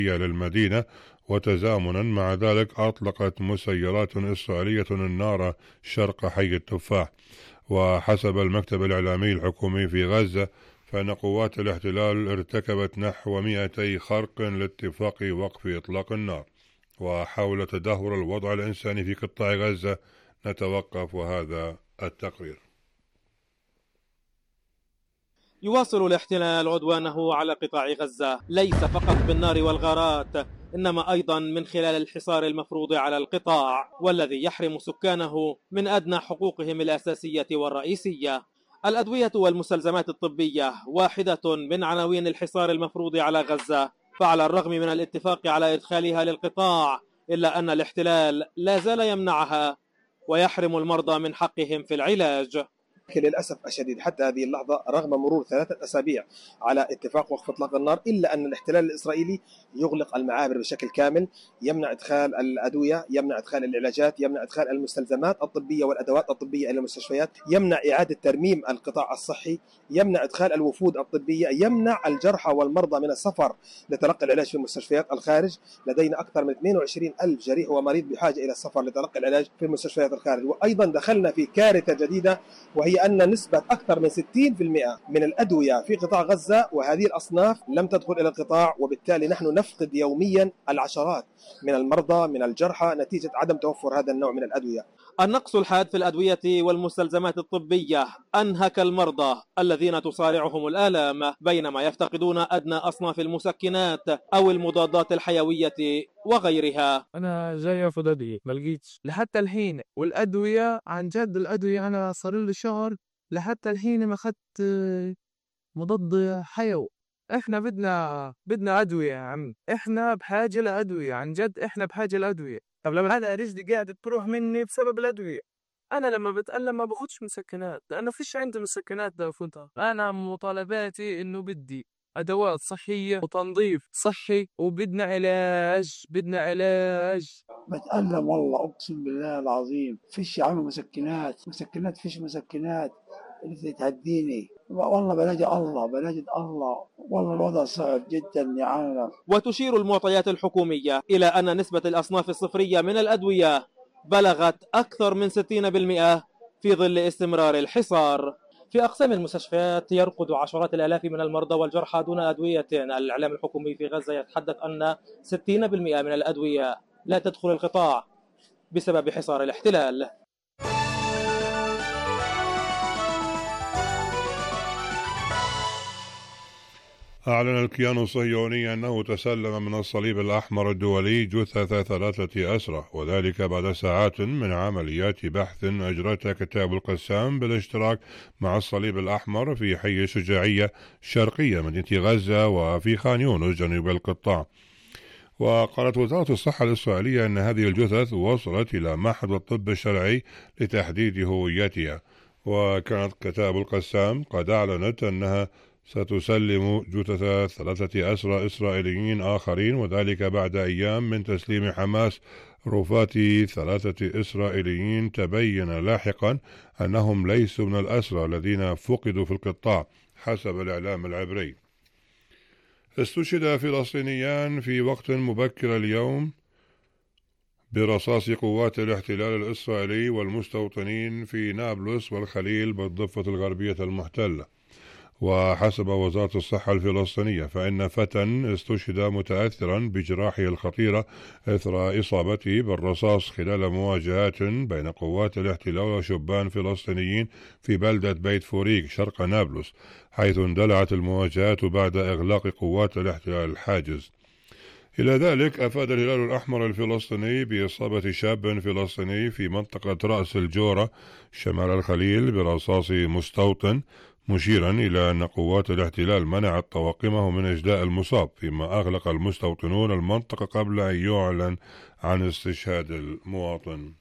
للمدينة، وتزامنا مع ذلك أطلقت مسيرات إسرائيلية النار شرق حي التفاح. وحسب المكتب الإعلامي الحكومي في غزة، فإن قوات الاحتلال ارتكبت نحو 200 خرق لاتفاق وقف إطلاق النار. وحول تدهور الوضع الإنساني في قطاع غزة نتوقف وهذا التقرير. يواصل الاحتلال عدوانه على قطاع غزة ليس فقط بالنار والغارات، إنما أيضا من خلال الحصار المفروض على القطاع، والذي يحرم سكانه من أدنى حقوقهم الأساسية والرئيسية. الأدوية والمستلزمات الطبية واحدة من عناوين الحصار المفروض على غزة، فعلى الرغم من الاتفاق على إدخالها للقطاع، إلا أن الاحتلال لا زال يمنعها ويحرم المرضى من حقهم في العلاج. للأسف الشديد حتى هذه اللحظة رغم مرور 3 أسابيع على اتفاق وقف إطلاق النار، إلا أن الاحتلال الإسرائيلي يغلق المعابر بشكل كامل، يمنع إدخال الأدوية، يمنع إدخال العلاجات، يمنع إدخال المستلزمات الطبية والأدوات الطبية إلى المستشفيات، يمنع إعادة ترميم القطاع الصحي، يمنع إدخال الوفود الطبية، يمنع الجرحى والمرضى من السفر لتلقي العلاج في مستشفيات الخارج. لدينا أكثر من 22 ألف جريح ومريض بحاجة إلى السفر لتلقي العلاج في مستشفيات الخارج. وأيضا دخلنا في كارثة جديدة، وهي أن نسبة أكثر من 60% من الأدوية في قطاع غزة وهذه الأصناف لم تدخل إلى القطاع، وبالتالي نحن نفقد يوميا العشرات من المرضى من الجرحى نتيجة عدم توفر هذا النوع من الأدوية. النقص الحاد في الأدوية والمستلزمات الطبية أنهك المرضى الذين تصارعهم الآلام، بينما يفتقدون أدنى أصناف المسكنات أو المضادات الحيوية وغيرها. أنا جاي أخذ أدوية ما لقيتش لحتى الحين، والأدوية عن جد الأدوية أنا صار لي شهر لحتى الحين ما أخذت مضاد حيوي. إحنا بدنا أدوية يا عم، إحنا بحاجة لأدوية عن جد، إحنا بحاجة لأدوية. طب لما أنا رجلي قاعدة تروح مني بسبب الأدوية، أنا لما بتألم ما باخدش مسكنات لأنه فيش عندي مسكنات ده أخدها. أنا مطالباتي إنه بدي أدوات صحية وتنظيف صحي، وبدنا علاج بتألم والله أقسم بالله العظيم. فيش يا عم مسكنات، فيش مسكنات اللي تهديني والله. بلاجد الله والله الوضع صعب جدا يا عالم. وتشير المعطيات الحكومية إلى أن نسبة الأصناف الصفرية من الأدوية بلغت أكثر من 60% في ظل استمرار الحصار. في أقسام المستشفيات يرقد عشرات الآلاف من المرضى والجرحى دون أدوية. الإعلام الحكومي في غزة يتحدث أن 60% من الأدوية لا تدخل القطاع بسبب حصار الاحتلال. أعلن الكيان الصهيوني أنه تسلم من الصليب الأحمر الدولي جثث 3 أسرى، وذلك بعد ساعات من عمليات بحث أجرتها كتاب القسام بالاشتراك مع الصليب الأحمر في حي شجاعية شرقية مدينة غزة وفي خان يونس جنوب القطاع. وقالت وزارة الصحة الإسرائيلية أن هذه الجثث وصلت إلى معهد الطب الشرعي لتحديد هويتها. وكانت كتاب القسام قد أعلنت أنها ستسلم جثث 3 أسرى إسرائيليين آخرين، وذلك بعد أيام من تسليم حماس رفات 3 إسرائيليين تبين لاحقا أنهم ليسوا من الأسرى الذين فقدوا في القطاع حسب الإعلام العبري. استشهد فلسطينيان في وقت مبكر اليوم برصاص قوات الاحتلال الإسرائيلي والمستوطنين في نابلس والخليل بالضفة الغربية المحتلة. وحسب وزارة الصحة الفلسطينية فإن فتى استشهد متأثرا بجراحه الخطيرة إثر إصابته بالرصاص خلال مواجهات بين قوات الاحتلال وشبان فلسطينيين في بلدة بيت فوريك شرق نابلس، حيث اندلعت المواجهات بعد إغلاق قوات الاحتلال الحاجز. إلى ذلك أفاد الهلال الأحمر الفلسطيني بإصابة شاب فلسطيني في منطقة رأس الجورة شمال الخليل برصاص مستوطن، مشيرا إلى أن قوات الاحتلال منعت طواقمه من إجلاء المصاب، فيما أغلق المستوطنون المنطقة قبل أن يعلن عن استشهاد المواطن.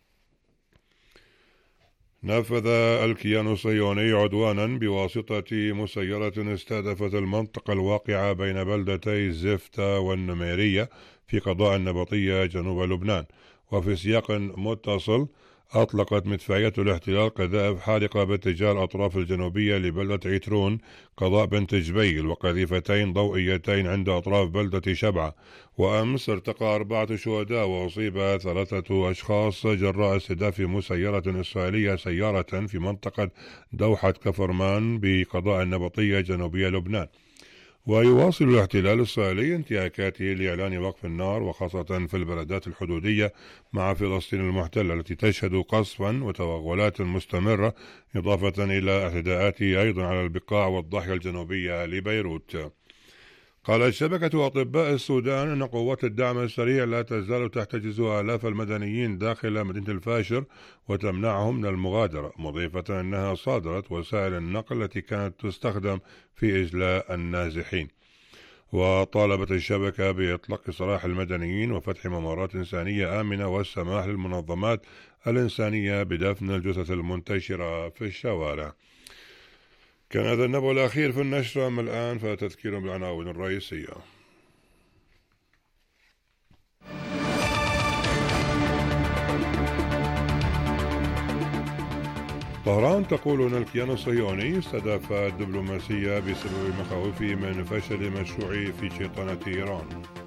نفذ الكيان الصهيوني عدوانا بواسطة مسيرة استهدفت المنطقة الواقعة بين بلدتي زفتة والنميرية في قضاء النبطية جنوب لبنان. وفي سياق متصل أطلقت مدفعية الاحتلال قذائف حارقة باتجاه الأطراف الجنوبية لبلدة عيترون قضاء بنت جبيل وقذيفتين ضوئيتين عند أطراف بلدة شبعة. وأمس ارتقى 4 شهداء وأصيب 3 أشخاص جراء استهداف مسيرة إسرائيلية سيارة في منطقة دوحة كفرمان بقضاء النبطية جنوبية لبنان. ويواصل الاحتلال الإسرائيلي انتهاكاته لإعلان وقف النار وخاصة في البلدات الحدودية مع فلسطين المحتلة التي تشهد قصفا وتوغلات مستمرة، إضافة إلى اعتداءاته أيضا على البقاع والضاحية الجنوبية لبيروت. قالت شبكة أطباء السودان أن قوات الدعم السريع لا تزال تحتجز آلاف المدنيين داخل مدينة الفاشر وتمنعهم من المغادرة، مضيفة أنها صادرت وسائل النقل التي كانت تستخدم في إجلاء النازحين. وطالبت الشبكة بإطلاق سراح المدنيين وفتح ممرات إنسانية آمنة والسماح للمنظمات الإنسانية بدفن الجثث المنتشرة في الشوارع. كان هذا النبأ الأخير في النشرة. أما الآن فتذكير بالعناوين الرئيسية. طهران تقول أن الكيان الصهيوني استهدف الدبلوماسية بسبب مخاوفه من فشل مشروعه في شيطنة إيران.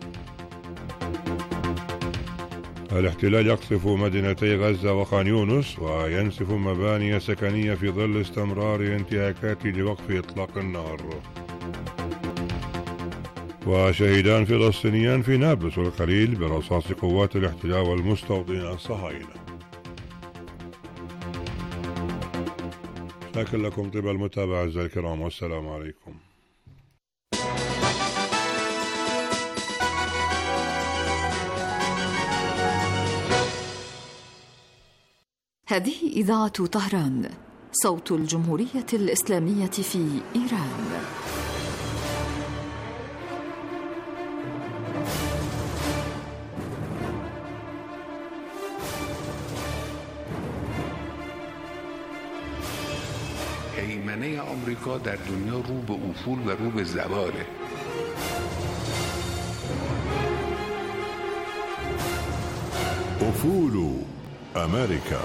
الاحتلال يقصف مدينتي غزة وخان يونس وينسف مباني سكنية في ظل استمرار انتهاكاته لوقف إطلاق النار. وشهيدان فلسطينيان في نابلس والخليل برصاص قوات الاحتلال والمستوطنين الصهاينة. شكرا لكم طيب المتابعة أعزائي الكرام، والسلام عليكم. هذه إذاعة طهران، صوت الجمهورية الإسلامية في إيران. هیمنه آمریکا در دنیا رو به افول و رو به زواله. افول امریکا.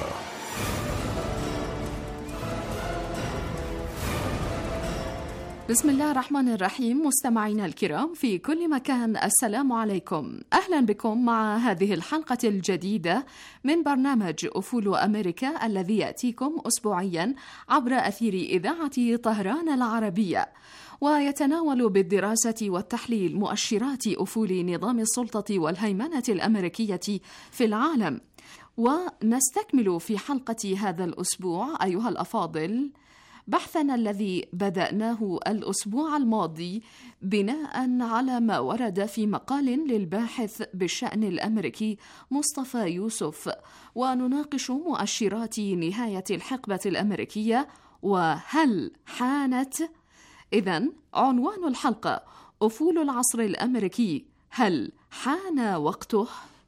بسم الله الرحمن الرحيم. مستمعينا الكرام في كل مكان، السلام عليكم. أهلا بكم مع هذه الحلقة الجديدة من برنامج أفول أمريكا الذي يأتيكم أسبوعيا عبر أثير إذاعة طهران العربية، ويتناول بالدراسة والتحليل مؤشرات أفول نظام السلطة والهيمنة الأمريكية في العالم. ونستكمل في حلقة هذا الأسبوع أيها الأفاضل بحثنا الذي بدأناه الأسبوع الماضي بناء على ما ورد في مقال للباحث بالشأن الأمريكي مصطفى يوسف، ونناقش مؤشرات نهاية الحقبة الأمريكية وهل حانت؟ إذن عنوان الحلقة: أفول العصر الأمريكي، هل حان وقته؟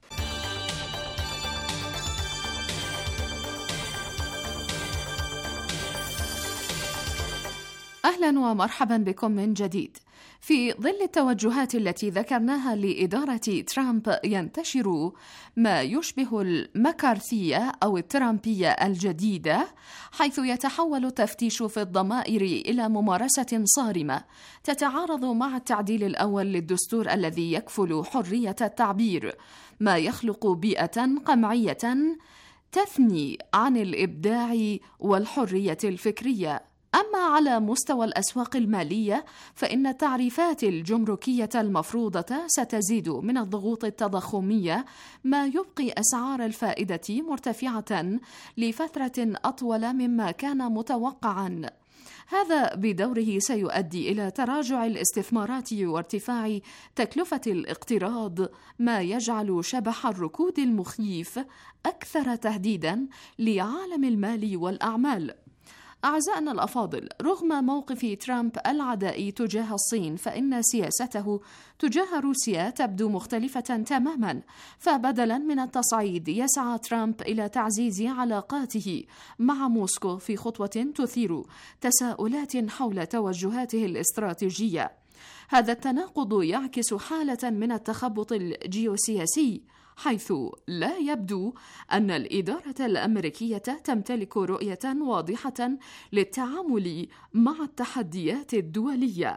أهلا ومرحبا بكم من جديد. في ظل التوجهات التي ذكرناها لإدارة ترامب، ينتشر ما يشبه المكارثية أو الترامبية الجديدة، حيث يتحول التفتيش في الضمائر إلى ممارسة صارمة تتعارض مع التعديل الأول للدستور الذي يكفل حرية التعبير، ما يخلق بيئة قمعية تثني عن الإبداع والحرية الفكرية. أما على مستوى الأسواق المالية، فإن التعريفات الجمركية المفروضة ستزيد من الضغوط التضخمية، ما يبقي أسعار الفائدة مرتفعة لفترة أطول مما كان متوقعا. هذا بدوره سيؤدي إلى تراجع الاستثمارات وارتفاع تكلفة الاقتراض، ما يجعل شبح الركود المخيف أكثر تهديدا لعالم المال والأعمال. أعزائنا الأفاضل، رغم موقف ترامب العدائي تجاه الصين، فإن سياسته تجاه روسيا تبدو مختلفة تماما، فبدلا من التصعيد يسعى ترامب إلى تعزيز علاقاته مع موسكو في خطوة تثير تساؤلات حول توجهاته الاستراتيجية. هذا التناقض يعكس حالة من التخبط الجيوسياسي، حيث لا يبدو أن الإدارة الأمريكية تمتلك رؤية واضحة للتعامل مع التحديات الدولية.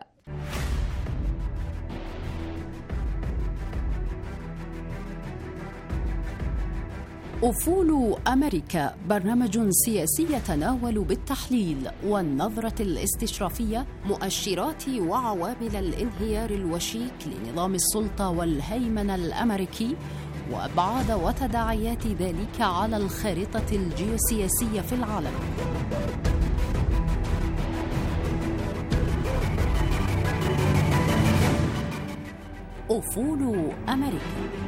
أفول أمريكا، برنامج سياسي يتناول بالتحليل والنظرة الاستشرافية مؤشرات وعوامل الانهيار الوشيك لنظام السلطة والهيمنة الأمريكي وأبعاد وتداعيات ذلك على الخارطة الجيوسياسية في العالم. أفول أمريكا.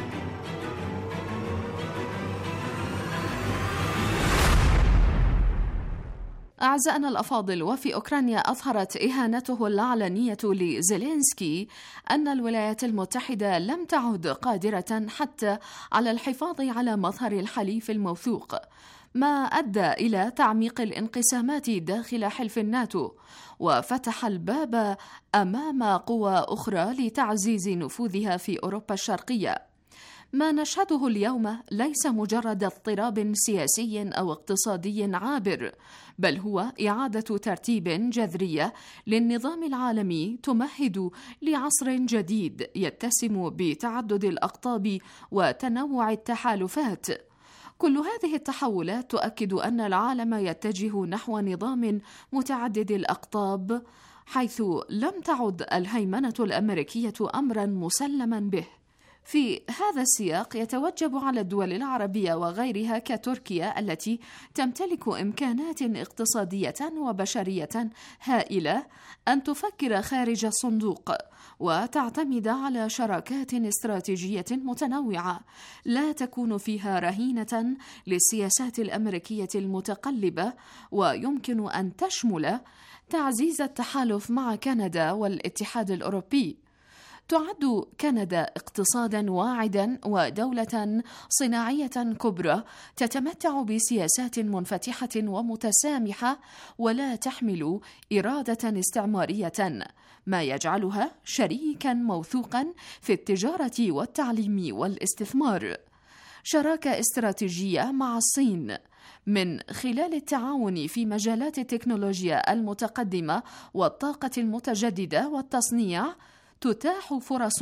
أعزائنا الأفاضل، وفي أوكرانيا أظهرت إهانته العلنية لزيلينسكي أن الولايات المتحدة لم تعد قادرة حتى على الحفاظ على مظهر الحليف الموثوق، ما أدى إلى تعميق الانقسامات داخل حلف الناتو وفتح الباب أمام قوى أخرى لتعزيز نفوذها في أوروبا الشرقية. ما نشهده اليوم ليس مجرد اضطراب سياسي أو اقتصادي عابر، بل هو إعادة ترتيب جذرية للنظام العالمي تمهد لعصر جديد يتسم بتعدد الأقطاب وتنوع التحالفات. كل هذه التحولات تؤكد أن العالم يتجه نحو نظام متعدد الأقطاب، حيث لم تعد الهيمنة الأمريكية أمرا مسلما به. في هذا السياق يتوجب على الدول العربية وغيرها كتركيا التي تمتلك إمكانات اقتصادية وبشرية هائلة أن تفكر خارج الصندوق وتعتمد على شراكات استراتيجية متنوعة لا تكون فيها رهينة للسياسات الأمريكية المتقلبة، ويمكن أن تشمل تعزيز التحالف مع كندا والاتحاد الأوروبي. تعد كندا اقتصادا واعدا ودولة صناعية كبرى تتمتع بسياسات منفتحة ومتسامحة ولا تحمل إرادة استعمارية، ما يجعلها شريكا موثوقا في التجارة والتعليم والاستثمار. شراكة استراتيجية مع الصين من خلال التعاون في مجالات التكنولوجيا المتقدمة والطاقة المتجددة والتصنيع تتاح فرص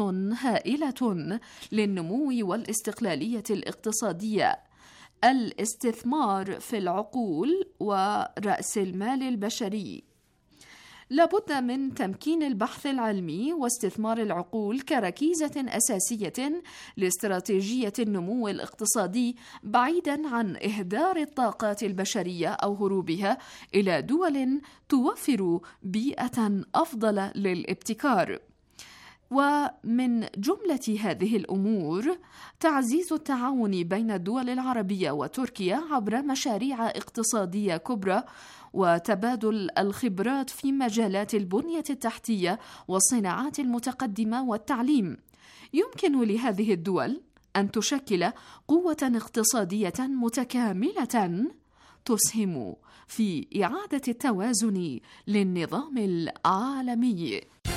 هائلة للنمو والاستقلالية الاقتصادية، الاستثمار في العقول ورأس المال البشري. لابد من تمكين البحث العلمي واستثمار العقول كركيزة أساسية لاستراتيجية النمو الاقتصادي، بعيدا عن إهدار الطاقات البشرية أو هروبها إلى دول توفر بيئة أفضل للابتكار. ومن جملة هذه الأمور تعزيز التعاون بين الدول العربية وتركيا عبر مشاريع اقتصادية كبرى وتبادل الخبرات في مجالات البنية التحتية والصناعات المتقدمة والتعليم. يمكن لهذه الدول أن تشكل قوة اقتصادية متكاملة تسهم في إعادة التوازن للنظام العالمي.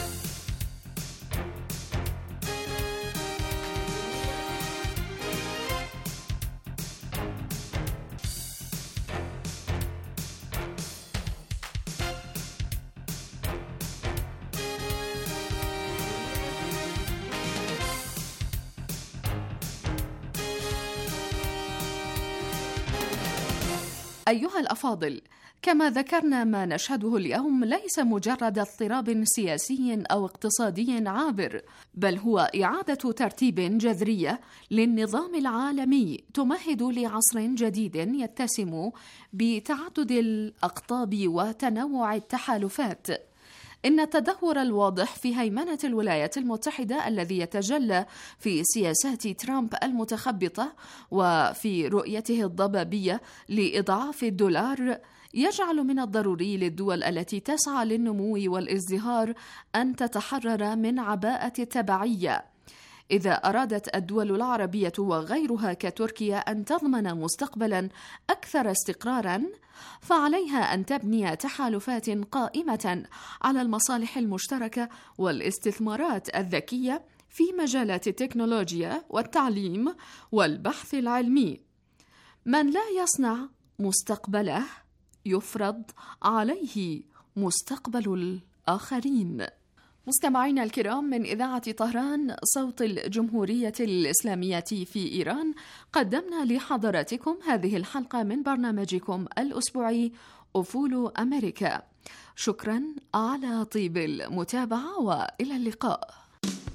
أيها الأفاضل، كما ذكرنا، ما نشهده اليوم ليس مجرد اضطراب سياسي أو اقتصادي عابر، بل هو إعادة ترتيب جذرية للنظام العالمي تمهد لعصر جديد يتسم بتعدد الأقطاب وتنوع التحالفات. إن التدهور الواضح في هيمنة الولايات المتحدة الذي يتجلى في سياسات ترامب المتخبطة وفي رؤيته الضبابية لإضعاف الدولار يجعل من الضروري للدول التي تسعى للنمو والازدهار أن تتحرر من عباءة التبعية. إذا أرادت الدول العربية وغيرها كتركيا أن تضمن مستقبلا أكثر استقرارا، فعليها أن تبني تحالفات قائمة على المصالح المشتركة والاستثمارات الذكية في مجالات التكنولوجيا والتعليم والبحث العلمي. من لا يصنع مستقبله يفرض عليه مستقبل الآخرين. مستمعينا الكرام، من إذاعة طهران صوت الجمهورية الإسلامية في إيران، قدمنا لحضراتكم هذه الحلقة من برنامجكم الأسبوعي أفول أمريكا. شكرا على طيب المتابعة وإلى اللقاء.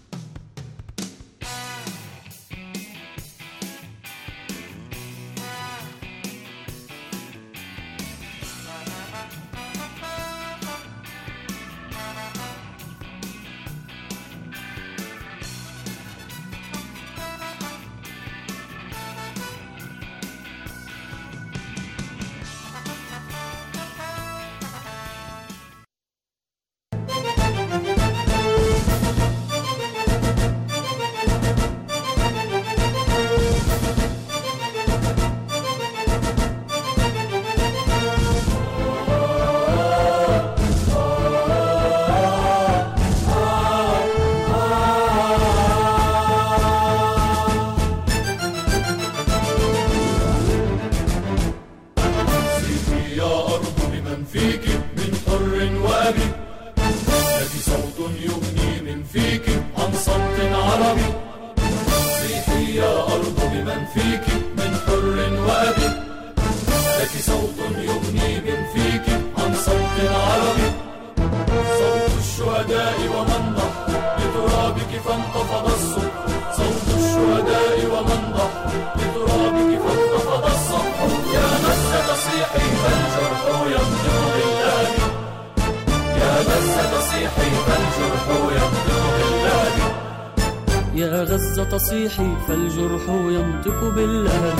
يا غزة تصيحي فالجرح ينطق باللهب.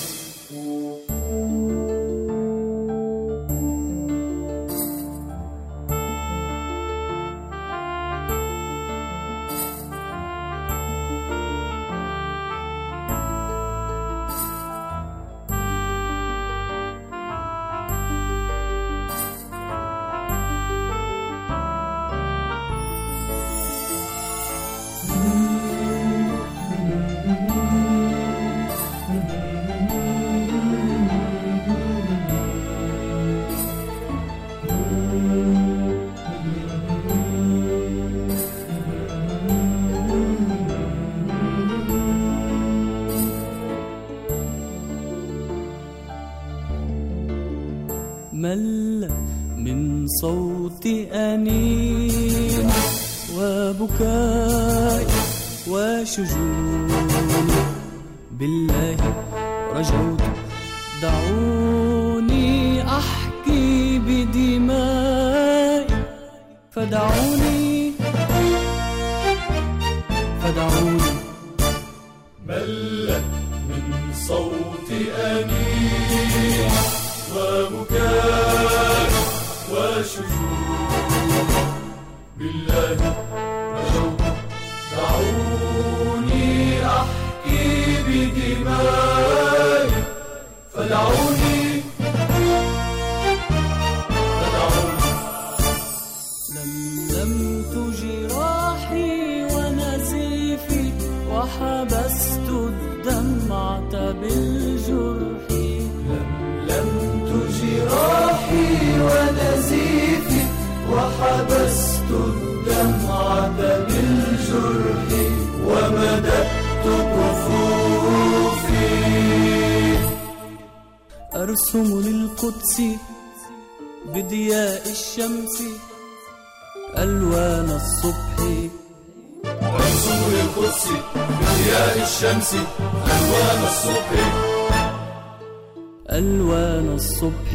مل من صوت أنين وبكاء وشجون، بالله رجوت دعوني أحكي بدمائي، فدعوني ملت من صوت أنين وبكاء وشجون، بالله رجوت دعوني أحكي بدمائي، فدعوني لملمت جراحي ونزيفي وحبست الدمعة بالجرح، لملمت جراحي ونزيفي وحبست الدمعة بالجرح، ومددت كفوفي أرسم للقدس بضياء الشمس ألوان الصبح، أرسم للقدس بضياء الشمس ألوان الصبح، ألوان الصبح.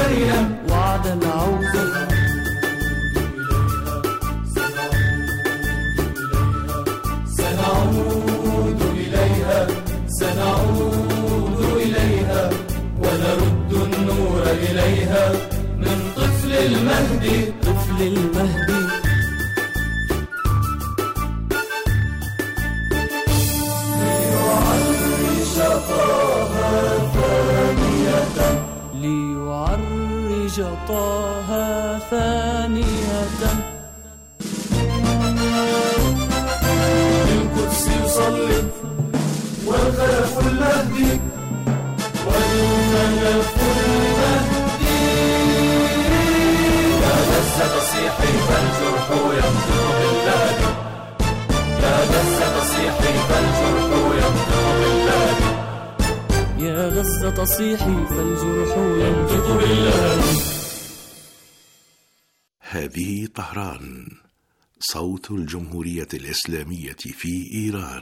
مريم وعد العودة سنعود إليها سنعود إليها ونرد النور إليها من طفل المهدي طفل المهدي ليعرج طه ثانية ليعرج طه ثانية القدس يصلي والخلف المهدي والخلف المهدي لا دس تصيحي فالجرح ينطق بالله لا دس تصيحي فالجرح ينطق بالله يا غز تصيحي فالجرح ينطق بالله. هذه طهران، صوت الجمهورية الإسلامية في إيران.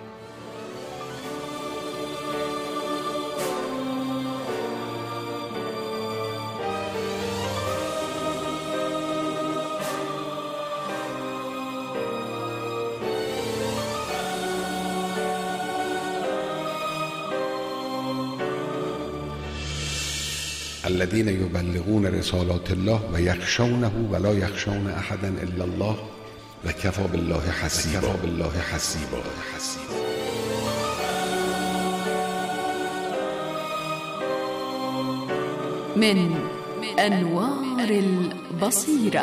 الذين يبلغون رسالات الله ويخشونه ولا يخشون أحدا إلا الله وكفى بالله حسيبا. من أنوار البصيرة.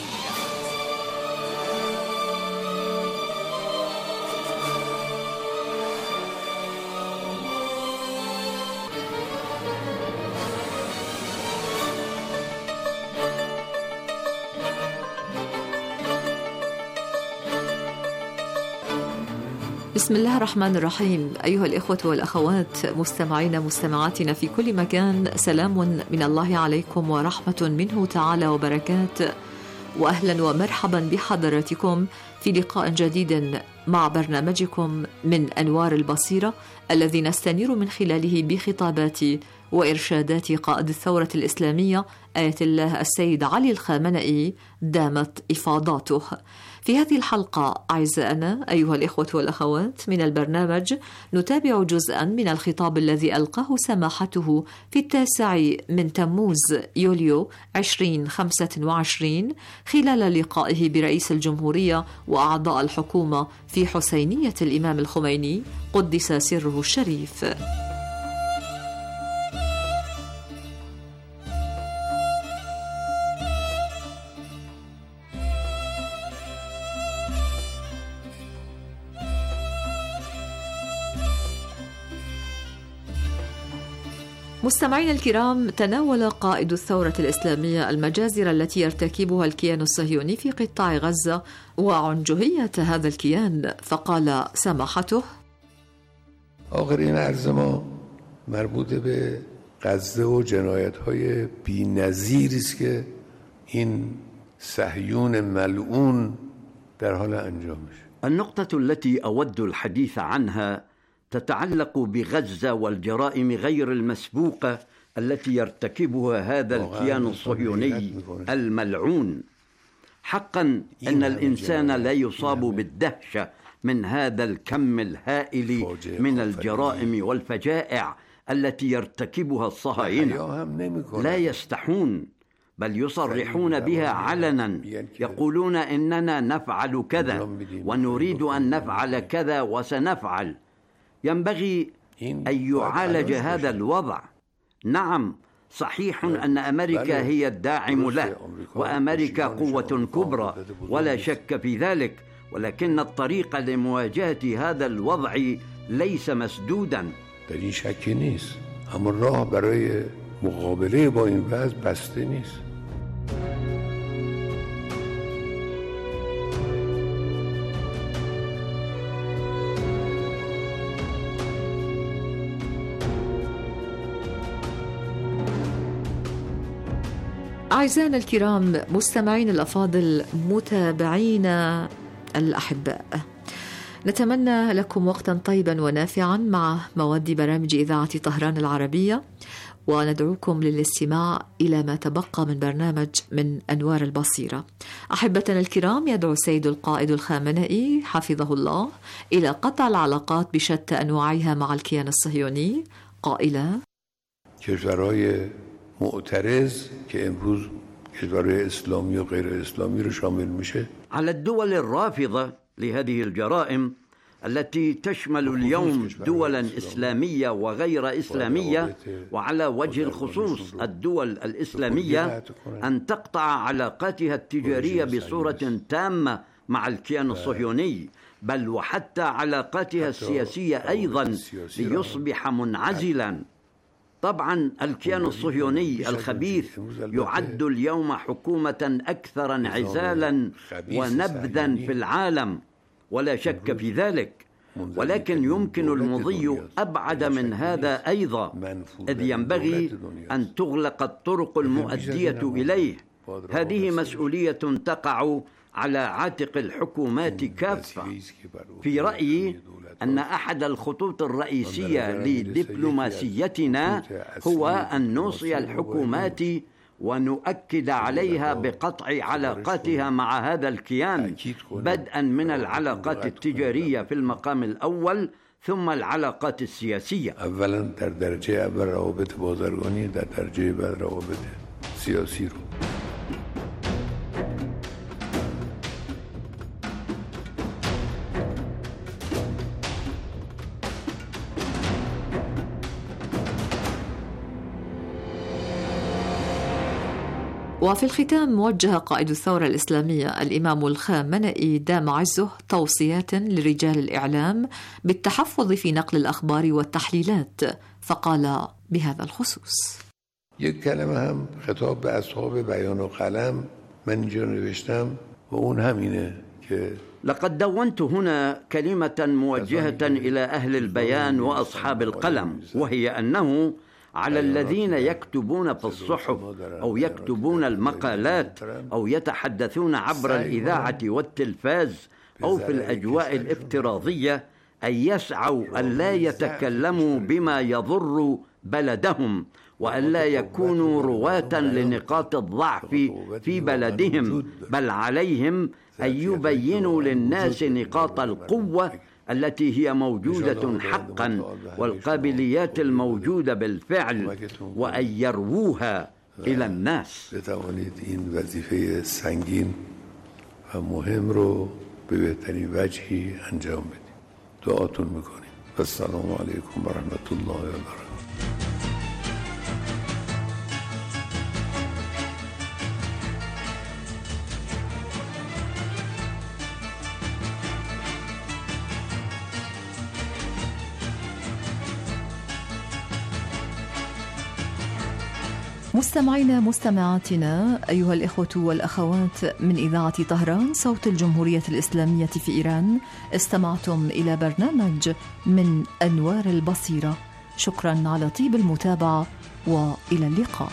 بسم الله الرحمن الرحيم. أيها الإخوة والأخوات مستمعين مستمعاتنا في كل مكان، سلام من الله عليكم ورحمة منه تعالى وبركات، وأهلا ومرحبا بحضراتكم في لقاء جديد مع برنامجكم من أنوار البصيرة، الذي نستنير من خلاله بخطابات وإرشادات قائد الثورة الإسلامية آية الله السيد علي الخامنئي دامت إفاضاته. في هذه الحلقة أعزائنا أيها الإخوة والأخوات من البرنامج نتابع جزءا من الخطاب الذي ألقاه سماحته في 9 تموز يوليو 2025 خلال لقائه برئيس الجمهورية وأعضاء الحكومة في حسينية الإمام الخميني قدس سره الشريف. مستمعين الكرام، تناول قائد الثورة الإسلامية المجازر التي يرتكبها الكيان الصهيوني في قطاع غزة وعنجهية هذا الكيان، فقال سماحته: آخرین عرض ما مربوط به غزه و جنایت‌های بی‌نظیری است که این صهیون ملعون در حال انجامش. النقطة التي أود الحديث عنها تتعلق بغزة والجرائم غير المسبوقة التي يرتكبها هذا الكيان الصهيوني الملعون. حقا أن الإنسان لا يصاب بالدهشة من هذا الكم الهائل من الجرائم والفجائع التي يرتكبها الصهاينة. لا يستحون بل يصرحون بها علنا، يقولون إننا نفعل كذا ونريد أن نفعل كذا وسنفعل. ينبغي أن يعالج هذا الوضع. نعم، صحيح أن أمريكا هي الداعم له، وأمريكا قوة كبرى ولا شك في ذلك، ولكن الطريق لمواجهة هذا الوضع ليس مسدودا. در این شکی نیست، اما راه برای مقابله با این وضع بسته نیست. أعزائنا الكرام مستمعين الأفاضل متابعينا الأحباء، نتمنى لكم وقتا طيبا ونافعا مع مواد برامج إذاعة طهران العربية، وندعوكم للاستماع إلى ما تبقى من برنامج من أنوار البصيرة. أحبتنا الكرام، يدعو السيد القائد الخامنئي حفظه الله إلى قطع العلاقات بشتى أنواعها مع الكيان الصهيوني قائلا: کشورهای معترض که امروز کشورهای اسلامی و غیر اسلامی رو شامل میشه، على الدول الرافضة لهذه الجرائم التي تشمل اليوم دولا إسلامية وغير إسلامية، وعلى وجه الخصوص الدول الإسلامية، أن تقطع علاقاتها التجارية بصورة تامة مع الكيان الصهيوني، بل وحتى علاقاتها السياسية أيضا ليصبح منعزلا. طبعا الكيان الصهيوني الخبيث يعد اليوم حكومة أكثر انعزالا ونبذا في العالم، ولا شك في ذلك، ولكن يمكن المضي أبعد من هذا أيضا، إذ ينبغي أن تغلق الطرق المؤدية إليه. هذه مسؤولية تقع على عاتق الحكومات كافة. في رأيي أن أحد الخطوط الرئيسية لدبلوماسيتنا هو أن نوصي الحكومات ونؤكد عليها بقطع علاقاتها مع هذا الكيان، بدءا من العلاقات التجارية في المقام الأول، ثم العلاقات السياسية. اولا در درجه اول روابط بازرگانی، در درجه بعد روابط سیاسی رو. وفي الختام وجه قائد الثورة الإسلامية الإمام الخامنئي دام عزه توصيات لرجال الإعلام بالتحفظ في نقل الأخبار والتحليلات، فقال بهذا الخصوص: یک کلمه هم خطاب به اصحاب بیان و قلم من اینجا نوشتم و اون همینه که لقد دونت هنا كلمة موجهة إلى أهل البيان وأصحاب القلم، وهي أنه على الذين يكتبون في الصحف أو يكتبون المقالات أو يتحدثون عبر الإذاعة والتلفاز أو في الأجواء الافتراضية أن يسعوا أن لا يتكلموا بما يضر بلدهم، وأن لا يكونوا رواة لنقاط الضعف في بلدهم، بل عليهم أن يبينوا للناس نقاط القوة التي هي موجودة حقا والقابليات الموجودة بالفعل، وأن يرووها إلى الناس. بتوانید این وظیفه سنگین و مهم رو به بهترین وجهی انجام بدید. دعاتون میکنیم. السلام علیکم و رحمت الله و برکاته. مستمعينا مستمعاتنا أيها الإخوة والأخوات من إذاعة طهران صوت الجمهورية الإسلامية في إيران، استمعتم إلى برنامج من أنوار البصيرة. شكرا على طيب المتابعة وإلى اللقاء.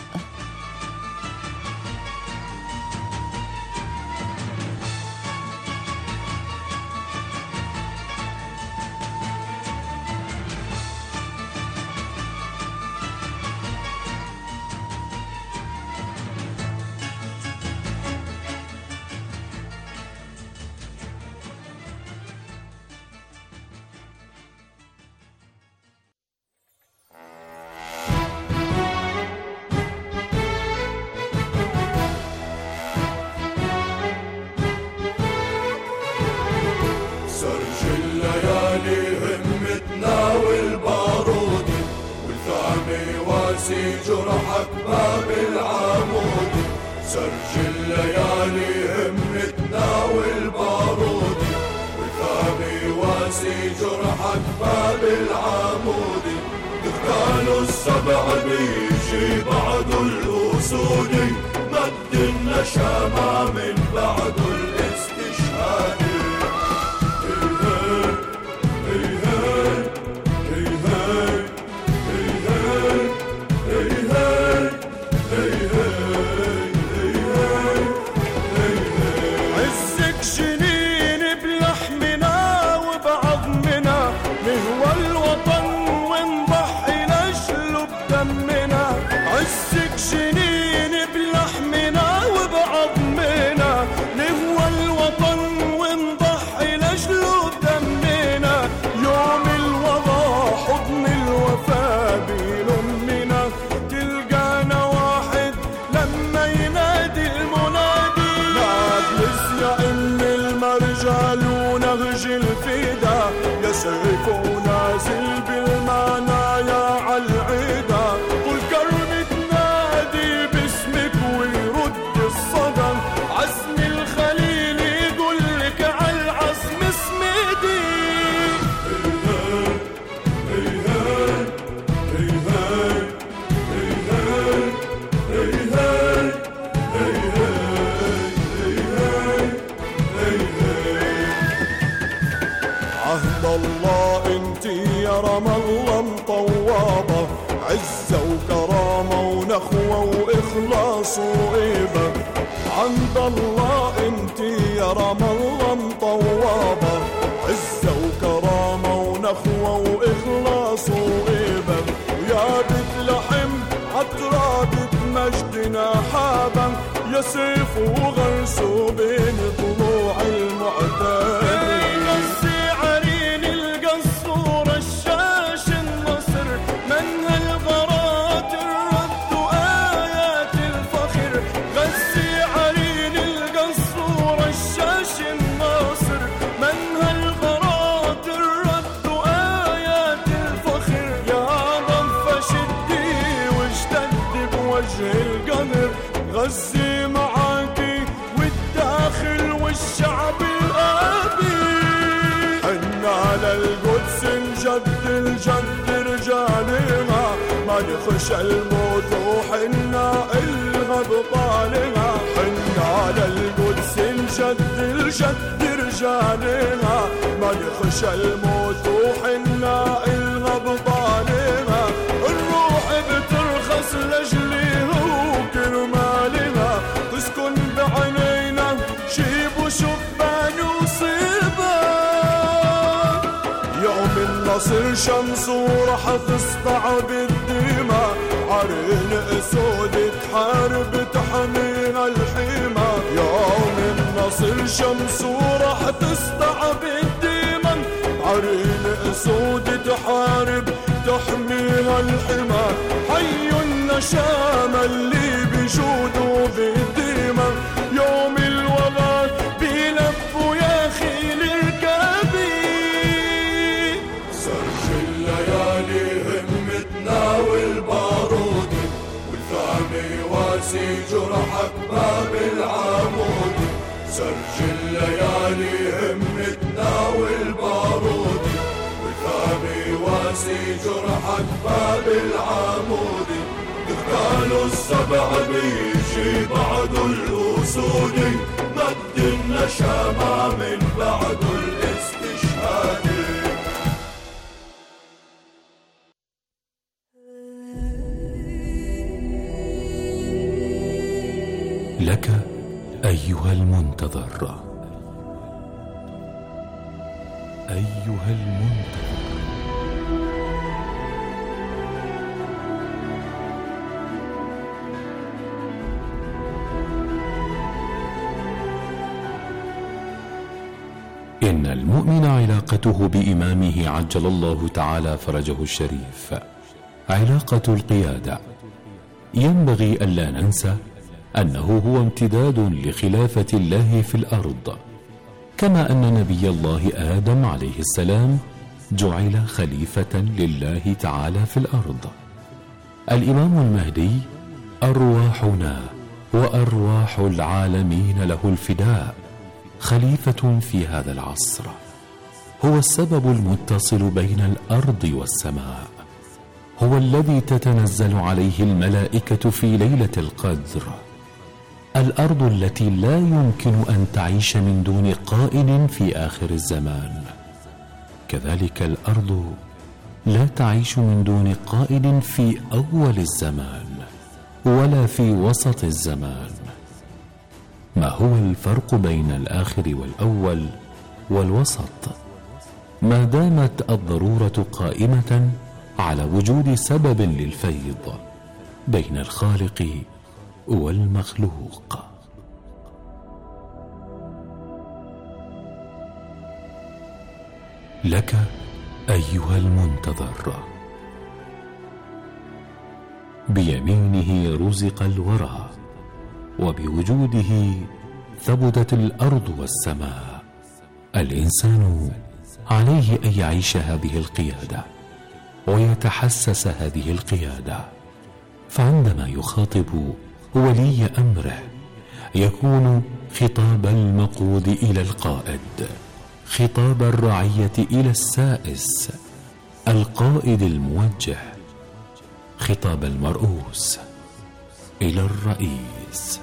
جرحك باب العمود، سرج الليالي همتنا والبارود، وثاني واسي جرحك باب العمود، دكان السبع بيجي بعد الأسود، مد النشامة من بعد الاستشهاد. نهوى الوطن ونضحي لأجله بدمنا. الرجال ونهج الفدا، يا سيف نازل بالمنايا عالعدا، كل كرم تنادي باسمك ويرد الصدى، عزم الخليل يقولك عالعزم اسمدي. عهد الله انت يا رام الله مطوابة، عزة وكرامة ونخوة وإخلاص وإيبة. عند الله انت يا رام الله مطوابة، عزة وكرامة ونخوة وإخلاص وإيبة. ويا بيت لحم عترابة مجدنا حابا، يا سيف وغرسه بين طلوع المعتاد. غزي معاكي والداخل والشعب الأبي، حنا للقدس نجد الجد رجالها، ما نخشى الموت وحنا إلها بطالها. حنا للقدس نجد الجد رجالها، ما نخشى الموت وحنا إلها بطالها. الروح بترخص لجليها وكرمالها، تسكن بعينينا شيب وشبان وصيبة. يوم النصر شمس ورح تسطع بالدماء، عرين اسود تحارب تحميها الحمى. يوم النصر شمس ورح تسطع بالدماء، عرين اسود تحارب تحميها الحمى. حي النشامة اللي بجوده بالدماء، يوم الوغى بيلف يا خيل الكبي. سرج الليالي همتنا والبارود، والثامي واسي جرحك باب العمود. سرج الليالي همتنا والبارود، والثامي واسي جرحك باب العمود. دخان السبع بيجي بعد الأسود، مد النشامة من بعد الاستشهاد. لك أيها المنتظر، أيها المنتظر. إن المؤمن علاقته بإمامه عجل الله تعالى فرجه الشريف علاقة القيادة. ينبغي ألا ننسى أنه هو امتداد لخلافة الله في الأرض، كما أن نبي الله آدم عليه السلام جعل خليفة لله تعالى في الأرض. الإمام المهدي أرواحنا وأرواح العالمين له الفداء، خليفة في هذا العصر، هو السبب المتصل بين الأرض والسماء، هو الذي تتنزل عليه الملائكة في ليلة القدر. الأرض التي لا يمكن أن تعيش من دون قائد في آخر الزمان، كذلك الأرض لا تعيش من دون قائد في أول الزمان ولا في وسط الزمان. ما هو الفرق بين الآخر والأول والوسط؟ ما دامت الضرورة قائمة على وجود سبب للفيض بين الخالق والمخلوق. لك أيها المنتظر، بيمينه رزق الورى، وبوجوده ثبتت الأرض والسماء، الإنسان عليه أن يعيش هذه القيادة ويتحسس هذه القيادة، فعندما يخاطب ولي أمره يكون خطاب المقود إلى القائد، خطاب الرعية إلى السائس، القائد الموجه، خطاب المرؤوس إلى الرئيس.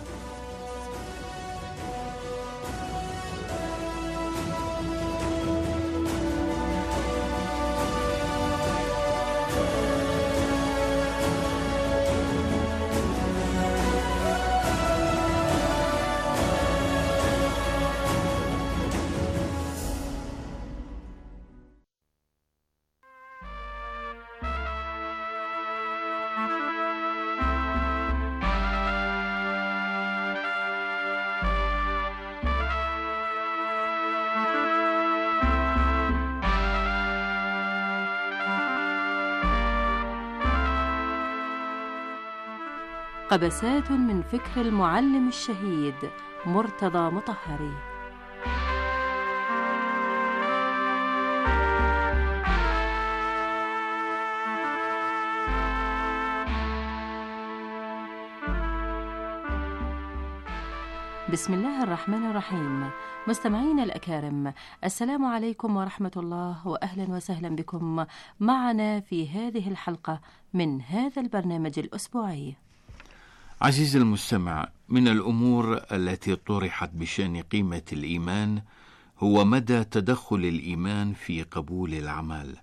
قبسات من فكر المعلم الشهيد مرتضى مطهري. بسم الله الرحمن الرحيم. مستمعينا الأكارم، السلام عليكم ورحمة الله، وأهلا وسهلا بكم معنا في هذه الحلقة من هذا البرنامج الأسبوعي. عزيزي المستمع، من الأمور التي طرحت بشأن قيمة الإيمان هو مدى تدخل الإيمان في قبول الأعمال.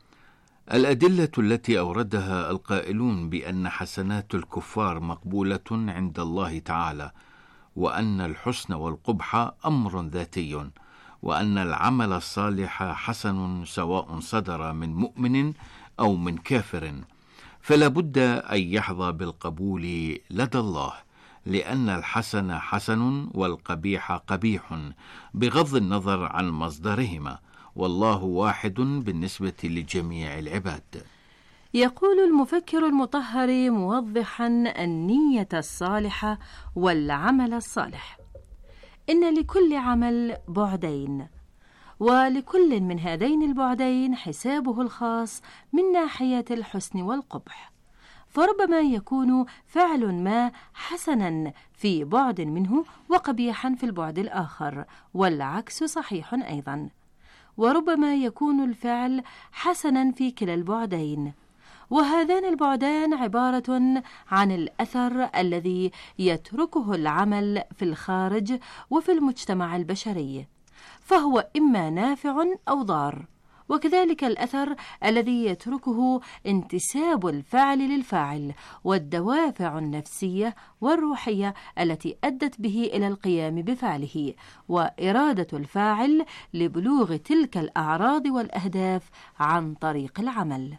الأدلة التي أوردها القائلون بأن حسنات الكفار مقبولة عند الله تعالى، وأن الحسن والقبح أمر ذاتي، وأن العمل الصالح حسن سواء صدر من مؤمن أو من كافر، فلا بد أن يحظى بالقبول لدى الله، لأن الحسن حسن والقبيح قبيح بغض النظر عن مصدرهما، والله واحد بالنسبة لجميع العباد. يقول المفكر المطهري موضحا النية الصالحة والعمل الصالح: إن لكل عمل بعدين، ولكل من هذين البعدين حسابه الخاص من ناحية الحسن والقبح، فربما يكون فعل ما حسنا في بعد منه وقبيحا في البعد الآخر، والعكس صحيح أيضا، وربما يكون الفعل حسنا في كلا البعدين، وهذان البعدان عبارة عن الأثر الذي يتركه العمل في الخارج وفي المجتمع البشري، فهو إما نافع أو ضار، وكذلك الأثر الذي يتركه انتساب الفعل للفاعل والدوافع النفسية والروحية التي أدت به إلى القيام بفعله، وإرادة الفاعل لبلوغ تلك الأعراض والأهداف عن طريق العمل.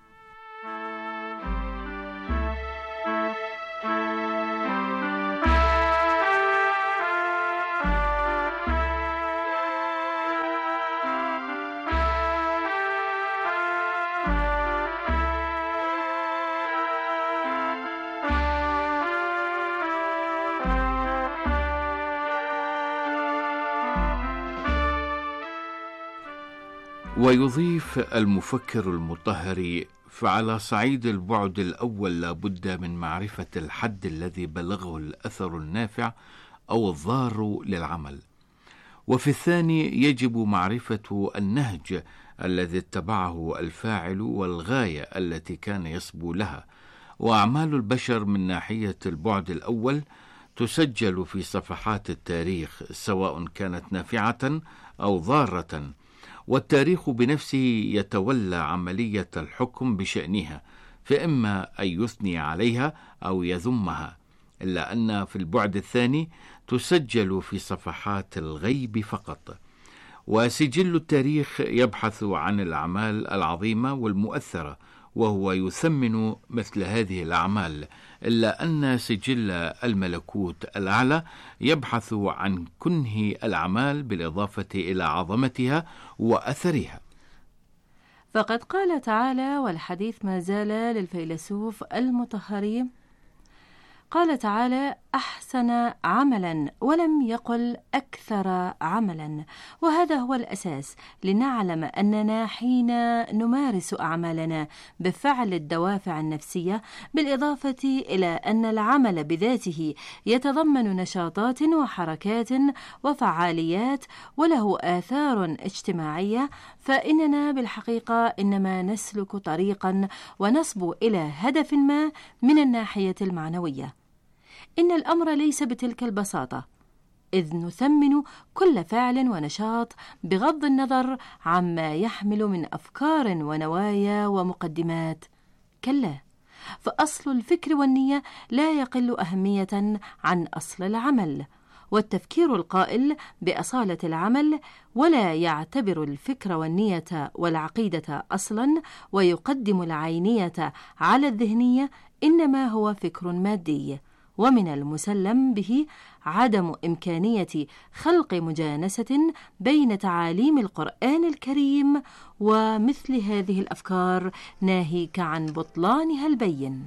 ويضيف المفكر المطهري: فعلى صعيد البعد الأول لا بد من معرفة الحد الذي بلغه الأثر النافع أو الضار للعمل، وفي الثاني يجب معرفة النهج الذي اتبعه الفاعل والغاية التي كان يصبو لها. وأعمال البشر من ناحية البعد الأول تسجل في صفحات التاريخ سواء كانت نافعة أو ضارة، والتاريخ بنفسه يتولى عملية الحكم بشأنها، فإما أن يثني عليها أو يذمها، إلا أن في البعد الثاني تسجل في صفحات الغيب فقط. وسجل التاريخ يبحث عن الأعمال العظيمة والمؤثرة، وهو يثمن مثل هذه الأعمال، إلا أن سجل الملكوت الأعلى يبحث عن كنه الأعمال بالإضافة إلى عظمتها وأثرها. فقد قال تعالى، والحديث ما زال للفيلسوف المطهري، قال تعالى: أحسن عملا ولم يقل أكثر عملا، وهذا هو الأساس لنعلم أننا حين نمارس أعمالنا بفعل الدوافع النفسية، بالإضافة إلى أن العمل بذاته يتضمن نشاطات وحركات وفعاليات وله آثار اجتماعية، فإننا بالحقيقة إنما نسلك طريقا ونصبو إلى هدف ما من الناحية المعنوية. إن الأمر ليس بتلك البساطة، إذ نثمن كل فعل ونشاط بغض النظر عما يحمل من أفكار ونوايا ومقدمات. كلا، فأصل الفكر والنية لا يقل أهمية عن أصل العمل، والتفكير القائل بأصالة العمل ولا يعتبر الفكر والنية والعقيدة أصلا ويقدم العينية على الذهنية إنما هو فكر مادي، ومن المسلم به عدم إمكانية خلق مجانسة بين تعاليم القرآن الكريم ومثل هذه الأفكار، ناهيك عن بطلانها البين.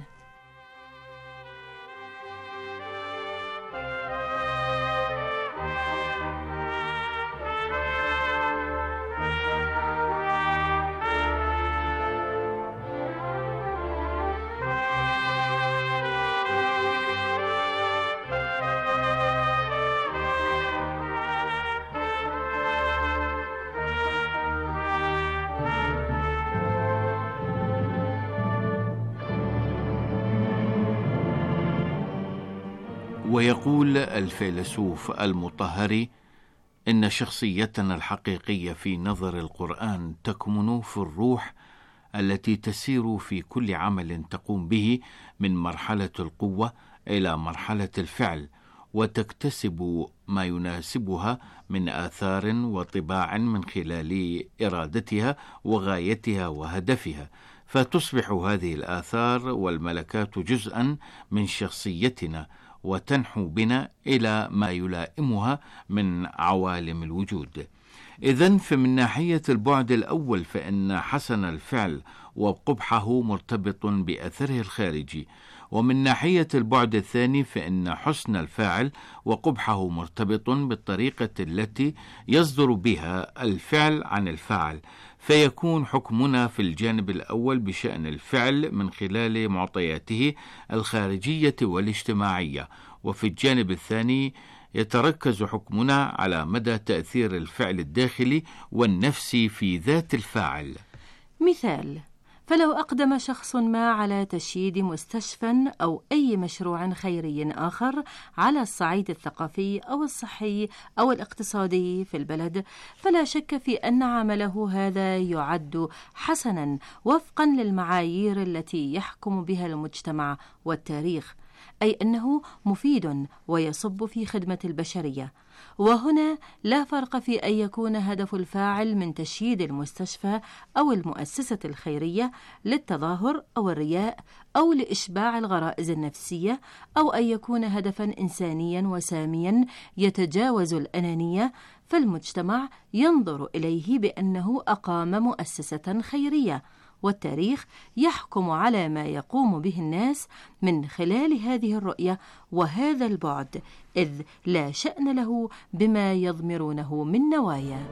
ويقول الفيلسوف المطهري: إن شخصيتنا الحقيقية في نظر القرآن تكمن في الروح التي تسير في كل عمل تقوم به من مرحلة القوة إلى مرحلة الفعل، وتكتسب ما يناسبها من آثار وطباع من خلال إرادتها وغايتها وهدفها، فتصبح هذه الآثار والملكات جزءا من شخصيتنا وتنحو بنا إلى ما يلائمها من عوالم الوجود. إذن فمن ناحية البعد الأول فإن حسن الفعل وقبحه مرتبط بأثره الخارجي، ومن ناحية البعد الثاني فإن حسن الفاعل وقبحه مرتبط بالطريقة التي يصدر بها الفعل عن الفاعل، فيكون حكمنا في الجانب الأول بشأن الفعل من خلال معطياته الخارجية والاجتماعية، وفي الجانب الثاني يتركز حكمنا على مدى تأثير الفعل الداخلي والنفسي في ذات الفاعل. مثال: فلو أقدم شخص ما على تشييد مستشفى أو أي مشروع خيري آخر على الصعيد الثقافي أو الصحي أو الاقتصادي في البلد، فلا شك في أن عمله هذا يعد حسنا وفقا للمعايير التي يحكم بها المجتمع والتاريخ، أي أنه مفيد ويصب في خدمة البشرية. وهنا لا فرق في أن يكون هدف الفاعل من تشييد المستشفى أو المؤسسة الخيرية للتظاهر أو الرياء أو لإشباع الغرائز النفسية، أو أن يكون هدفا إنسانيا وساميا يتجاوز الأنانية، فالمجتمع ينظر إليه بأنه أقام مؤسسة خيرية، والتاريخ يحكم على ما يقوم به الناس من خلال هذه الرؤية وهذا البعد، إذ لا شأن له بما يضمرونه من نوايا.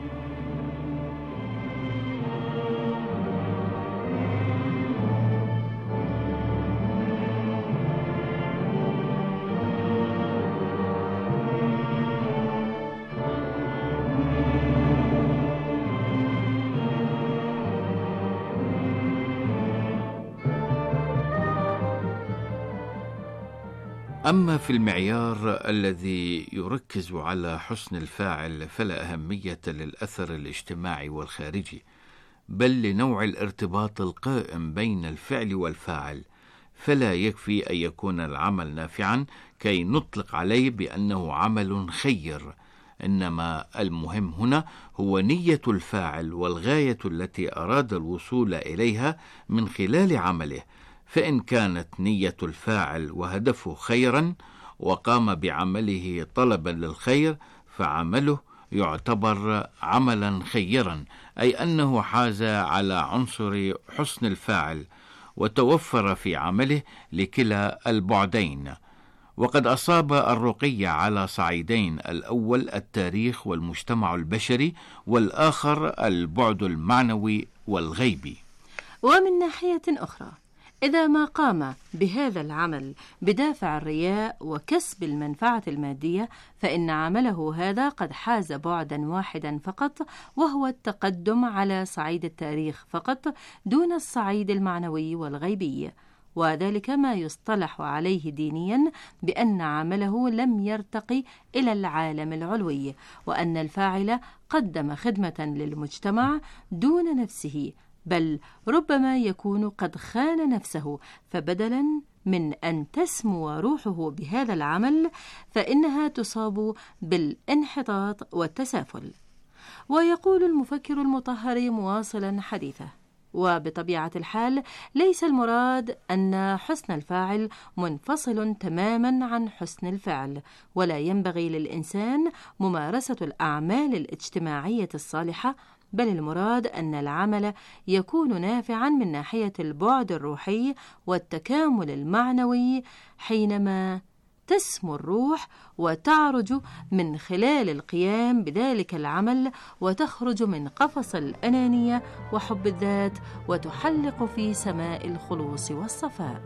أما في المعيار الذي يركز على حسن الفاعل فلا أهمية للأثر الاجتماعي والخارجي، بل لنوع الارتباط القائم بين الفعل والفاعل، فلا يكفي أن يكون العمل نافعا كي نطلق عليه بأنه عمل خير، إنما المهم هنا هو نية الفاعل والغاية التي أراد الوصول إليها من خلال عمله. فإن كانت نية الفاعل وهدفه خيرا وقام بعمله طلبا للخير، فعمله يعتبر عملا خيرا، أي أنه حاز على عنصر حسن الفاعل وتوفر في عمله لكلا البعدين. وقد أصاب الرقي على صعيدين: الأول التاريخ والمجتمع البشري، والآخر البعد المعنوي والغيبي. ومن ناحية أخرى، إذا ما قام بهذا العمل بدافع الرياء وكسب المنفعة المادية، فإن عمله هذا قد حاز بعدا واحدا فقط، وهو التقدم على صعيد التاريخ فقط دون الصعيد المعنوي والغيبي، وذلك ما يصطلح عليه دينيا بأن عمله لم يرتقي إلى العالم العلوي، وأن الفاعل قدم خدمة للمجتمع دون نفسه، بل ربما يكون قد خان نفسه، فبدلا من أن تسمو روحه بهذا العمل فإنها تصاب بالانحطاط والتسافل. ويقول المفكر المطهري مواصلا حديثه: وبطبيعة الحال ليس المراد أن حسن الفاعل منفصل تماما عن حسن الفعل، ولا ينبغي للإنسان ممارسة الأعمال الاجتماعية الصالحة، بل المراد أن العمل يكون نافعا من ناحية البعد الروحي والتكامل المعنوي، حينما تسمو الروح وتعرج من خلال القيام بذلك العمل، وتخرج من قفص الأنانية وحب الذات، وتحلق في سماء الخلوص والصفاء.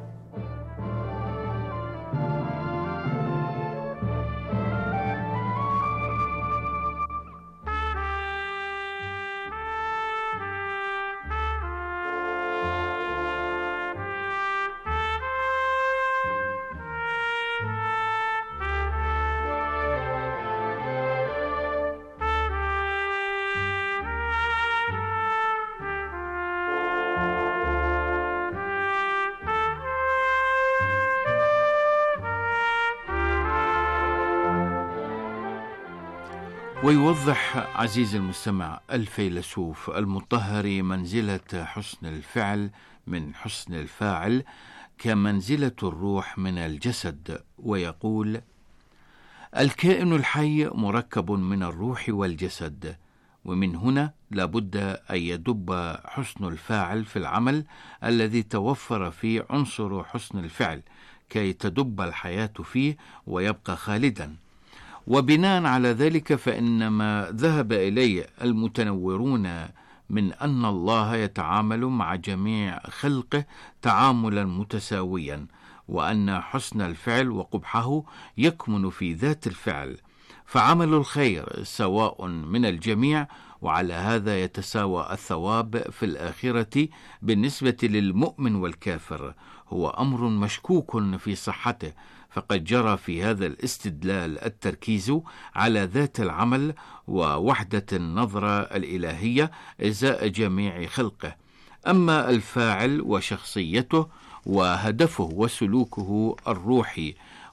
ويوضح عزيزي المستمع الفيلسوف المطهري منزلة حسن الفعل من حسن الفاعل كمنزلة الروح من الجسد، ويقول: الكائن الحي مركب من الروح والجسد، ومن هنا لابد أن يدب حسن الفاعل في العمل الذي توفر فيه عنصر حسن الفعل، كي تدب الحياة فيه ويبقى خالدا. وبناء على ذلك فإن ما ذهب إليه المتنورون من أن الله يتعامل مع جميع خلقه تعاملا متساويا، وأن حسن الفعل وقبحه يكمن في ذات الفعل، فعمل الخير سواء من الجميع، وعلى هذا يتساوى الثواب في الآخرة بالنسبة للمؤمن والكافر، هو أمر مشكوك في صحته، فقد جرى في هذا الاستدلال التركيز على ذات العمل ووحدة النظرة الإلهية إزاء جميع خلقه. أما الفاعل وشخصيته وهدفه وسلوكه الروحي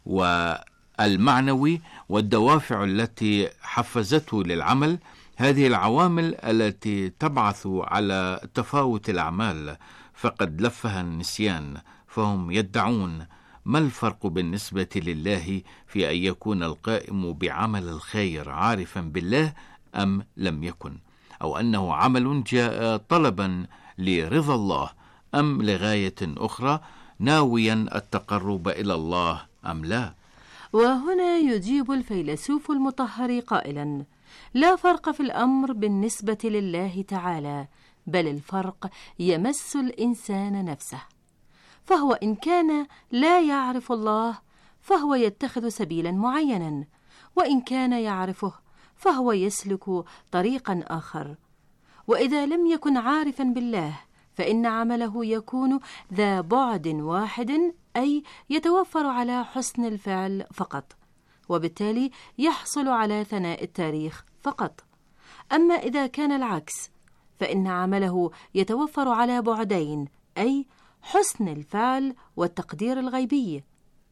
والمعنوي والدوافع التي حفزته للعمل، هذه العوامل التي تبعث على تفاوت الأعمال فقد لفها النسيان، فهم يدعون: ما الفرق بالنسبة لله في أن يكون القائم بعمل الخير عارفا بالله أم لم يكن، أو أنه عمل جاء طلبا لرضا الله أم لغاية أخرى ناويا التقرب إلى الله أم لا؟ وهنا يجيب الفيلسوف المطهري قائلا: لا فرق في الأمر بالنسبة لله تعالى، بل الفرق يمس الإنسان نفسه، فهو إن كان لا يعرف الله فهو يتخذ سبيلا معينا، وإن كان يعرفه فهو يسلك طريقا آخر. وإذا لم يكن عارفا بالله فإن عمله يكون ذا بعد واحد، أي يتوفر على حسن الفعل فقط، وبالتالي يحصل على ثناء التاريخ فقط. أما إذا كان العكس فإن عمله يتوفر على بعدين، أي حسن الفعل والتقدير الغيبي،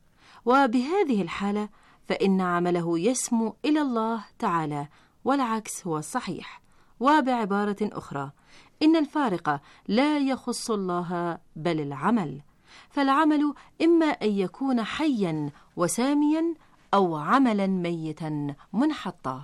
وبهذه الحالة فإن عمله يسمو إلى الله تعالى، والعكس هو الصحيح. وبعبارة أخرى، إن الفارق لا يخص الله بل العمل، فالعمل إما أن يكون حيا وساميا أو عملا ميتا منحطا.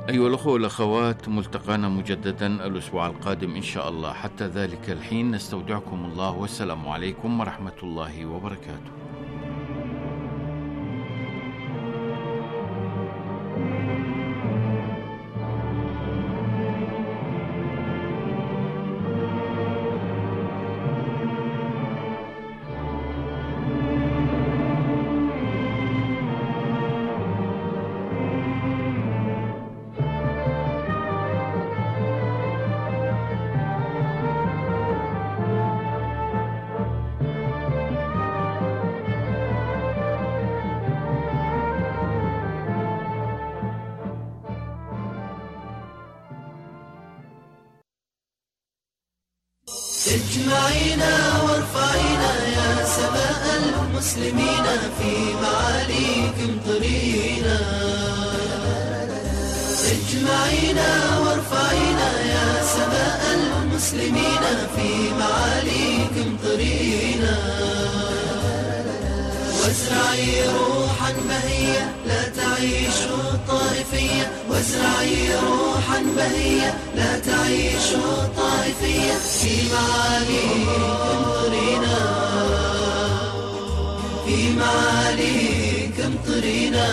أيها الأخوة والأخوات، ملتقانا مجددا الأسبوع القادم إن شاء الله. حتى ذلك الحين نستودعكم الله، والسلام عليكم ورحمة الله وبركاته. اجمعينا وارفعينا يا سماء المسلمين، في معاليكم طرينا. اجمعينا وارفعينا يا سماء المسلمين، في معاليكم طرينا. وازرعي روحا بهية لا تعيش الطائفية، وازرعي روحا بهية لا تعيش الطائفية، في معاليكم طرينا. في معاليكم طرينا.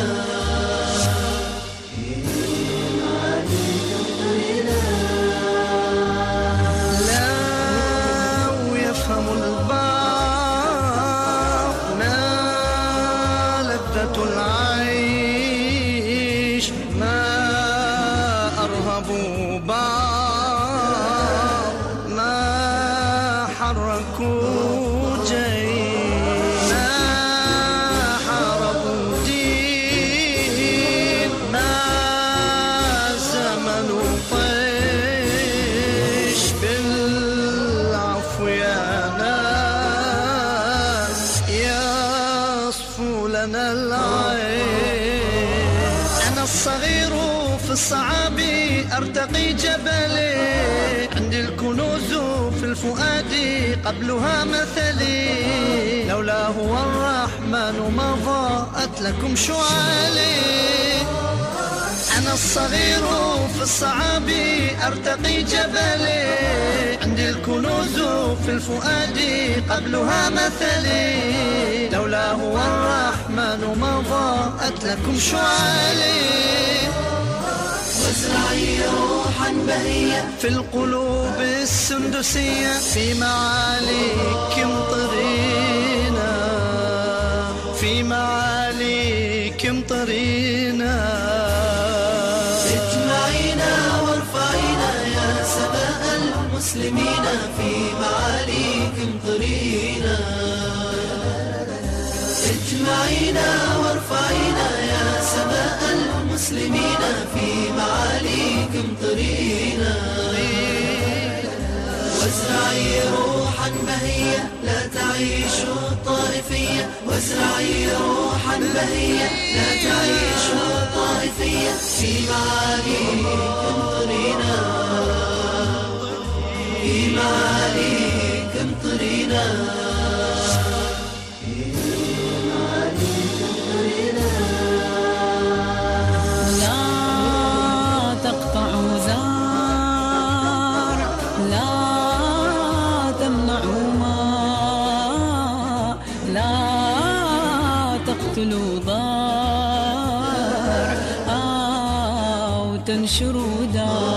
الصعاب أرتقي جبلي، عندي الكنوز في الفؤاد قبلها مثلي، لولا هو الرحمن ما ضاءت لكم شعالي. أنا الصغير في الصعاب أرتقي جبلي، عندي الكنوز في الفؤاد قبلها مثلي، لولا هو الرحمن ما ضاءت لكم شعالي. وازرعي روحا بهية في القلوب السندسية، في معاليكم طرينا. في معاليكم طرينا. اجمعينا وارفعينا يا سماء المسلمين، في معاليكم طرينا. اجمعينا وارفعينا يا سماء المسلمين، في معاليكم طرينا. وازرعي روحا بهية لا تعيش الطائفية، وازرعي روحا بهية لا تعيش الطائفية، في معاليكم طرينا. في معاليكم طرينا. تنشروا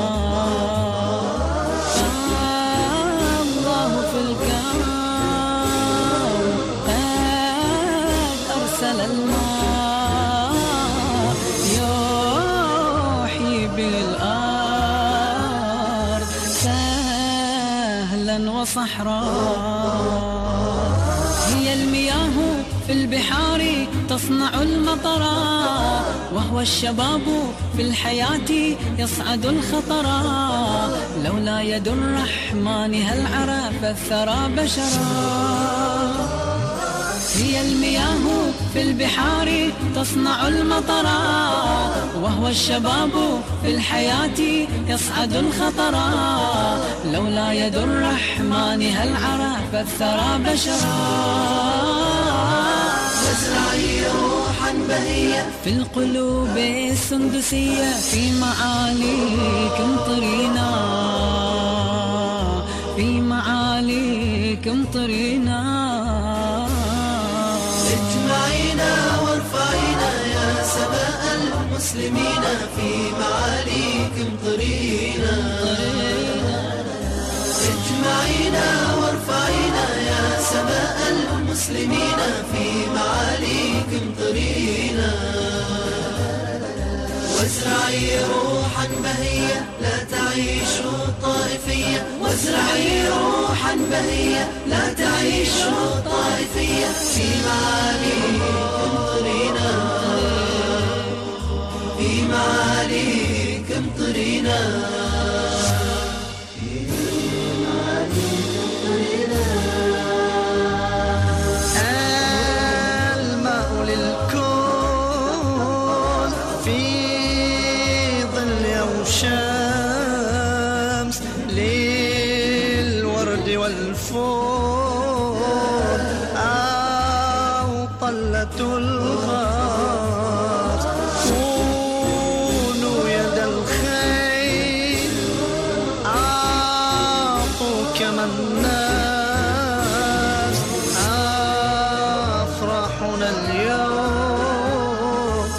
دار الله في الكون، قد أرسل الماء يحيي بالأرض سهلا وصحراء. هي المياه في البحار تصنع المطرا، وهو الشباب في الحياة يصعد الخطرا، لولا يد الرحمن هل عرف الثرى بشرا. هي المياه في البحار تصنع المطرا، وهو الشباب في الحياة يصعد الخطرا، لولا يد الرحمن هل عرف الثرى بشرا. وازرعي روحا روحا بهية في القلوب السندسية في معاليكم طرينا في معاليكم طرينا اجمعينا وارفعينا يا سماء المسلمين في معاليكم طرينا اجمعينا وارفعينا يا سماء المسلمين في معاليكم طرينا وازرعي روحا بهية لا تعيش الطائفية وازرعي روحا بهية لا تعيش الطائفية في معاليكم طرينا في معاليكم طرينا الشمس للورد والفور أو طلة الغاز كونوا يد الخير أعطوا كما الناس أفراحنا اليوم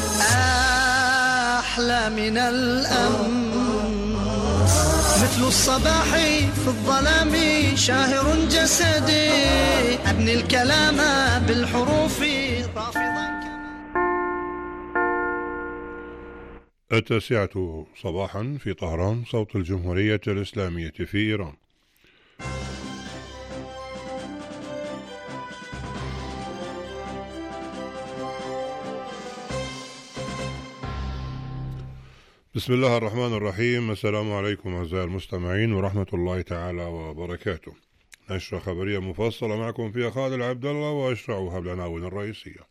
أحلى من الأمس مثل الصباح في الظلام شاهر جسدي أبني الكلام بالحروف رافضا. 9 صباحا في طهران، صوت الجمهورية الإسلامية في إيران. بسم الله الرحمن الرحيم. السلام عليكم أعزائي المستمعين ورحمة الله تعالى وبركاته. نشرة خبرية مفصلة معكم فيها خالد عبد الله، وأشرعها بالعناوين الرئيسية.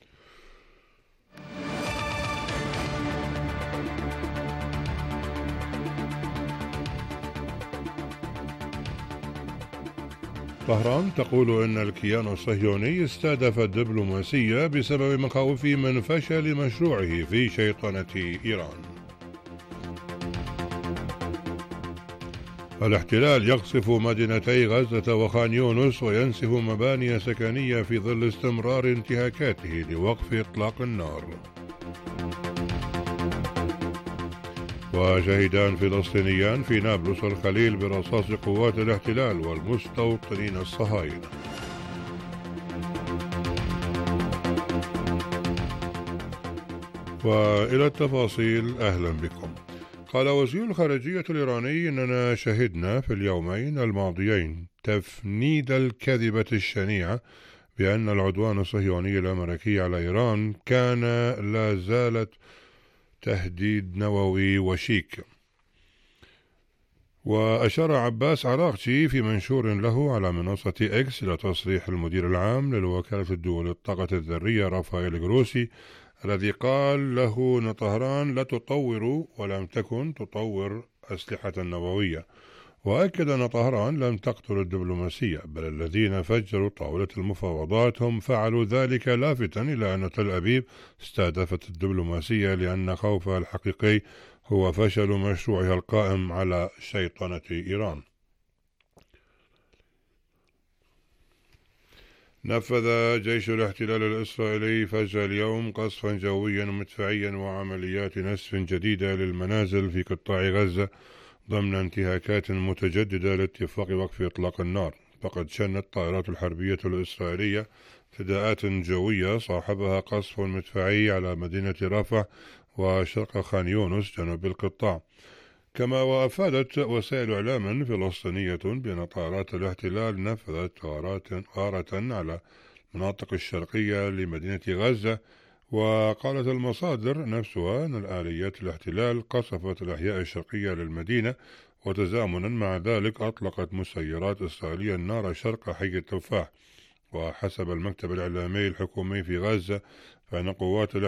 طهران تقول إن الكيان الصهيوني استهدف الدبلوماسية بسبب مخاوفه من فشل مشروعه في شيطنة إيران. الاحتلال يقصف مدينتي غزة وخان يونس وينسف مباني سكنية في ظل استمرار انتهاكاته لوقف إطلاق النار. وشهدان فلسطينيان في نابلس والخليل برصاص قوات الاحتلال والمستوطنين الصهاينة. وإلى التفاصيل، أهلا بكم. قال وزير الخارجية الإيراني إننا شهدنا في اليومين الماضيين تفنيد الكذبة الشنيعة بأن العدوان الصهيوني الأمريكي على إيران كان لا زالت تهديد نووي وشيك. وأشار عباس عراقجي في منشور له على منصة إكس إلى تصريح المدير العام للوكالة الدول للطاقة الذرية رافائيل جروسي الذي قال له أن طهران لا تطور ولم تكن تطور أسلحة نووية، وأكد أن طهران لم تقتل الدبلوماسية بل الذين فجروا طاولة المفاوضات هم فعلوا ذلك، لافتا إلى أن تل أبيب استهدفت الدبلوماسية لأن خوفها الحقيقي هو فشل مشروعها القائم على شيطنة إيران. نفذ جيش الاحتلال الإسرائيلي فجر اليوم قصفا جويا مدفعيا وعمليات نسف جديدة للمنازل في قطاع غزة ضمن انتهاكات متجددة لاتفاق وقف إطلاق النار. فقد شنت الطائرات الحربية الإسرائيلية اعتداءات جوية صاحبها قصف مدفعي على مدينة رفح وشرق خان يونس جنوب القطاع. كما وأفادت وسائل إعلام فلسطينية بأن طائرات الاحتلال نفذت غارة على المناطق الشرقية لمدينة غزة. وقالت المصادر نفسها أن الآليات الاحتلال قصفت الأحياء الشرقية للمدينة، وتزامنا مع ذلك أطلقت مسيرات إسرائيلية النار شرق حي التفاح. وحسب المكتب الإعلامي الحكومي في غزة فإن قوات